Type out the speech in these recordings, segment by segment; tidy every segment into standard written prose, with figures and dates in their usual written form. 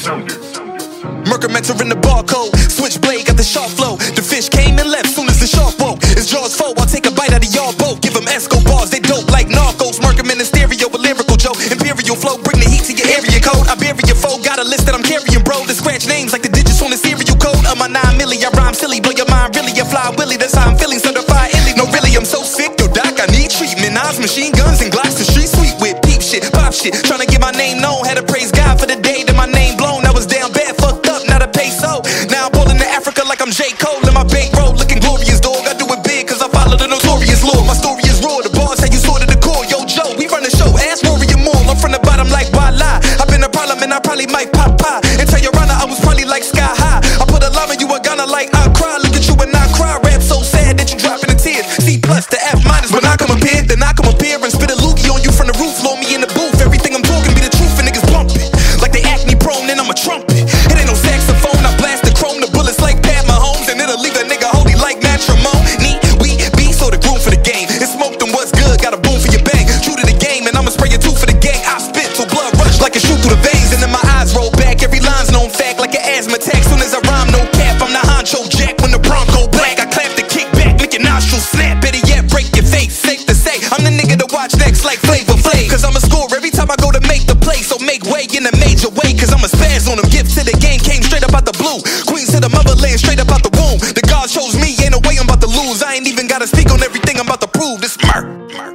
Mercamentor in the barcode, switchblade got the sharp flow. The fish came and left soon as the shark woke. It's Jaws foe, I'll take a bite out of y'all boat. Give them Escobars, they dope like narcos. Mercament in stereo, a lyrical joke. Imperial flow, bring the heat to your area code. I bury your foe, got a list that I'm carrying, bro. To scratch names like the digits on the serial code of my 9 milli. I rhyme silly, blow your mind really. I fly willy, that's how I'm feeling, certified illy. No really, I'm so sick, yo doc, I need treatment. Knives, machine guns, and Glocks, the street sweet with peep shit, pop shit. Tryna get my name known, had to praise God for the day that my name blown. I was down bad, fucked up, not a peso. Now I'm pulling to Africa like I'm J. Cole. In my bankroll, looking glorious, dog. I do it big cause I follow the notorious law. My story is raw, the bars how you sort of the core. Yo, Joe, we run the show, ask Warrior Moore. I'm from the bottom like Walla. I've been a problem and I probably might pop pie. And tell your runner I was probably like sky high. I put a love in you, a gunner like I cry. Look at you and I cry. Rap so sad that you dropping the tears. C plus to F minus. When I come up here, then I come up here and spit a loogie on you from the roof. Load me in the booth. Everything I'm talking be the truth and niggas bump it. Like they acne prone, then I'm a trumpet. It ain't no saxophone, I blast the chrome. The bullets like Pat Mahomes, and it'll leave a nigga holy like matrimony. We be so the groom for the game. It's smoked and what's good, got a boom for your bang. True to the game, and I'ma spray you two for the gang. I spit till blood rush like it shoot through the veins, and then my eyes roll back. Every line's known fact, like an asthma attack. Soon as I rhyme, no cap. I'm the honcho jack when the prom go black. I clap the kick back, make your nostrils snap. Better yet, break your face. Safe to say, I'm the nigga to watch next like Flavor Flav. Cause I'm a score every time I go to make the play. So make way in a major way, cause I'm a spaz on them. Gifts to the game came straight up out the blue. Queens to the motherland, straight up out the womb. The God chose me, ain't no way I'm about to lose. I ain't even gotta speak on everything I'm about to prove. This murk.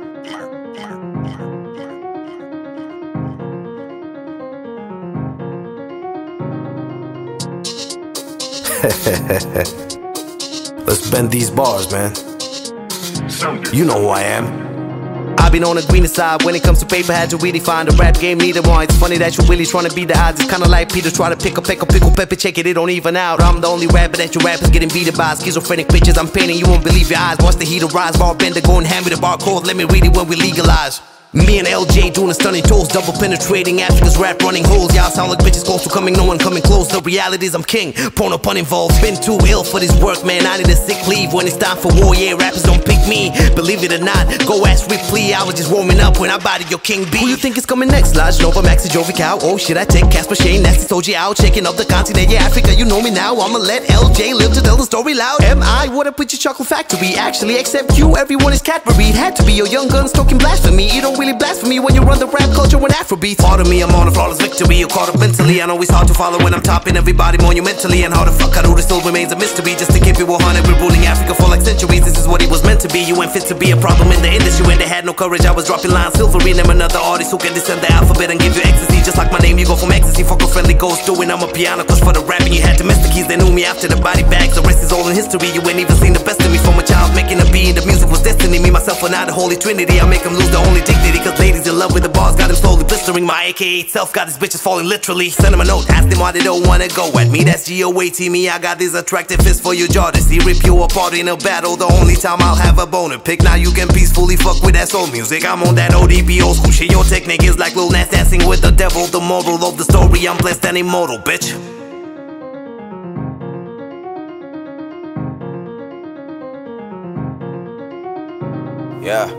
Let's bend these bars, man. You know who I am. I've been on the greener side when it comes to paper, had to really find a rap game, neither one. It's funny that you really tryna beat the odds. It's kinda like Peter trying to pick a pickle, pepper, check it, it don't even out. I'm the only rapper that your rappers getting beat by. Schizophrenic pictures I'm painting, you won't believe your eyes. Watch the heat rise, bar bender, go and hand me the barcode. Let me read it when we legalize. Me and LJ doing the stunning toes, double penetrating Africa's rap running holes. Y'all sound like bitches close to coming, no one coming close. The reality is I'm king, prone up uninvolved. Been too ill for this work, man, I need a sick leave. When it's time for war, yeah, rappers don't pick me. Believe it or not, go ask Rick Lee. I was just warming up when I bodied your King B. Who you think is coming next? Lodge Nova, Maxi, Jovi Cow. Oh shit, I take Casper Shane, Nasty, Soji out. Checking up the continent, yeah, Africa, you know me now. I'ma let LJ live to tell the story loud. Am I what up with your chocolate factory? Actually, except you, everyone is Cadbury. It had to be your young guns talking blasphemy. You don't really blasphemy when you run the rap culture with Afrobeats. Part of me, I'm on a flawless victory. You're caught up mentally. I know it's hard to follow when I'm topping everybody monumentally. And how the fuck I do this still remains a mystery. Just to keep it 100, we're ruling Africa for like centuries. This is what it was meant to be. You ain't fit to be a problem in the industry. When they had no courage, I was dropping lines. Silvery, name another artist who can descend the alphabet and give you ecstasy. Just like my name, you go from ecstasy. Fuck a friendly ghost doing. I'm a piano, cause for the rapping you had to miss the keys. They knew me after the body bags. The rest is all in history. You ain't even seen the best of me from a child making a beat. The music was destiny. Me, myself, and I, the holy trinity. I make them lose their only dignity. Cause ladies in love with the bars got him slowly blistering. My AKA self got his bitches falling literally. Send him a note, ask them why they don't wanna go at me. That's GOAT me. I got this attractive fist for your jaw to see. Rip you apart in a battle. The only time I'll have a boner pick. Now you can peacefully fuck with that soul music. I'm on that ODB old school shit. Your technique is like Lil Nas dancing with the devil. The moral of the story, I'm blessed and immortal, bitch. Yeah.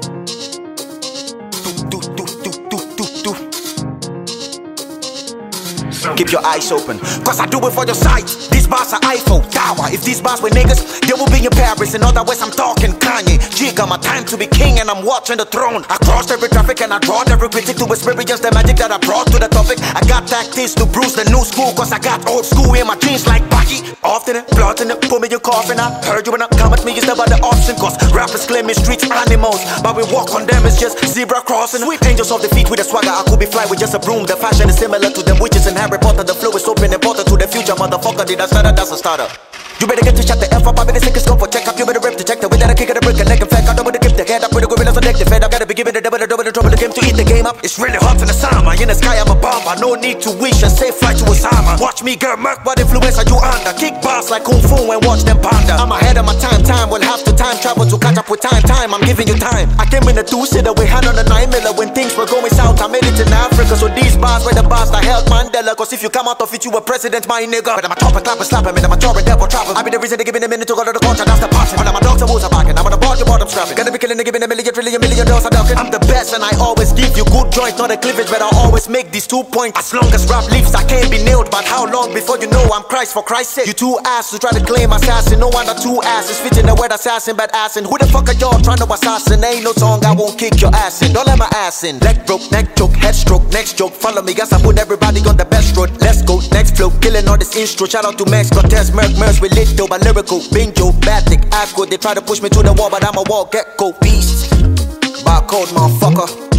Keep your eyes open, cause I do it for your sight. These bars are Eiffel Tower. If these bars were niggas, they will be in Paris. In other words, I'm talking Kanye. Jigga, my time to be king and I'm watching the throne. I crossed every traffic and I brought every critic to experience the magic that I brought to the topic. I got tactics to bruise the new school, cause I got old school in my jeans like Bucky. Often it, plotting it, put me in your coffin. I heard you when I come at me, it's never the option. Cause rappers claim me streets animals, but we walk on them, it's just zebra crossing. Sweet angels off the feet with a swagger, I could be fly with just a broom. The fashion is similar to them witches in Harry Potter. The flow is open and portal to the future, motherfucker. Did I start it? That's a starter. You better get to shut the F up, I better sick and scope for check up. You better rip the check the way that I kick it, a brick and leg and flag. I don't want to give the head up with the gorillas on deck, the fed. I gotta be giving the double the trouble the game to eat the game up. It's really hot in the summer, in the sky I'm a bomber. No need to wish a safe flight to Osama. Watch me get murked, what influence are you under? Kick bars like Kung Fu and watch them ponder. I'm ahead of my time will have to time travel to catch up with time. I'm giving you time. I came in a two-seater with hand on the 9mm when things were going south. I made it in Africa, so these bars were the bars that held Mandela. Cause if you come out of it, you a president, my nigga. But I'm a top and clap and slap him, and I'm a job and devil travel. I be the reason they give me the minute to go to the culture, that's the passion. But I'm a doctor who's a back and I'm on the board your bottom scrapping. Gotta be killing and giving a million dollars a ducking. I'm the best and I always give you good joints, not a cleavage, but I always make these 2 points. As long as rap lives, I can't be nailed. But how long before you know I'm Christ, for Christ's sake? You two asses try to claim assassin. No wonder two asses fitting the word assassin, bad assing. Who the fuck are y'all trying to assassin? Ain't no song I won't kick your ass in. Don't let my ass in. Leg broke, neck choke, head stroke, next joke. Follow me, guess I put everybody on the best road. Let's go, next flow, killing all this intro. Shout out to Max, Cortez, Merc, with lit though, but lyrical. Bingo, Batic, Asco. They try to push me to the wall, but I'm a wall, get go, beast. Barcode, motherfucker.